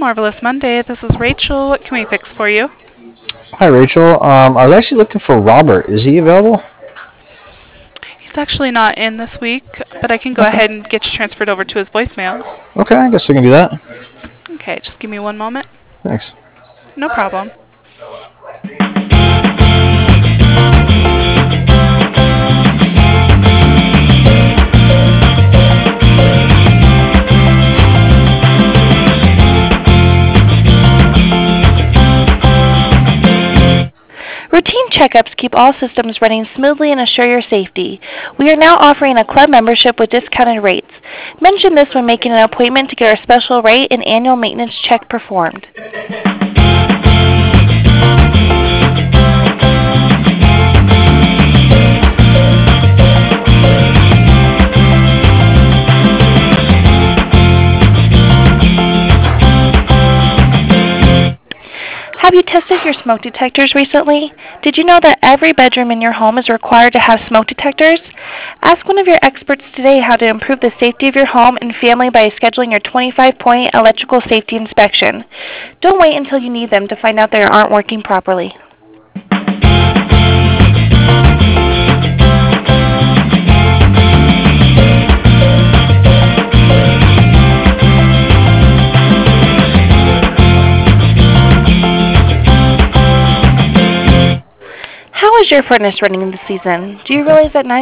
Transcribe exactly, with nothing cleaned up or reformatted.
Marvelous Monday. This is Rachel. What can we fix for you? Hi, Rachel. Um, I was actually looking for Robert. Is he available? He's actually not in this week, but I can go Okay. ahead and get you transferred over to his voicemail. Okay, I guess we can do that. Okay, just give me one moment. Thanks. No problem. Routine checkups keep all systems running smoothly and assure your safety. We are now offering a club membership with discounted rates. Mention this when making an appointment to get our special rate and annual maintenance check performed. Have you tested your smoke detectors recently? Did you know that every bedroom in your home is required to have smoke detectors? Ask one of your experts today how to improve the safety of your home and family by scheduling your twenty-five point electrical safety inspection. Don't wait until you need them to find out they aren't working properly. How is your furnace running this season? Do you realize that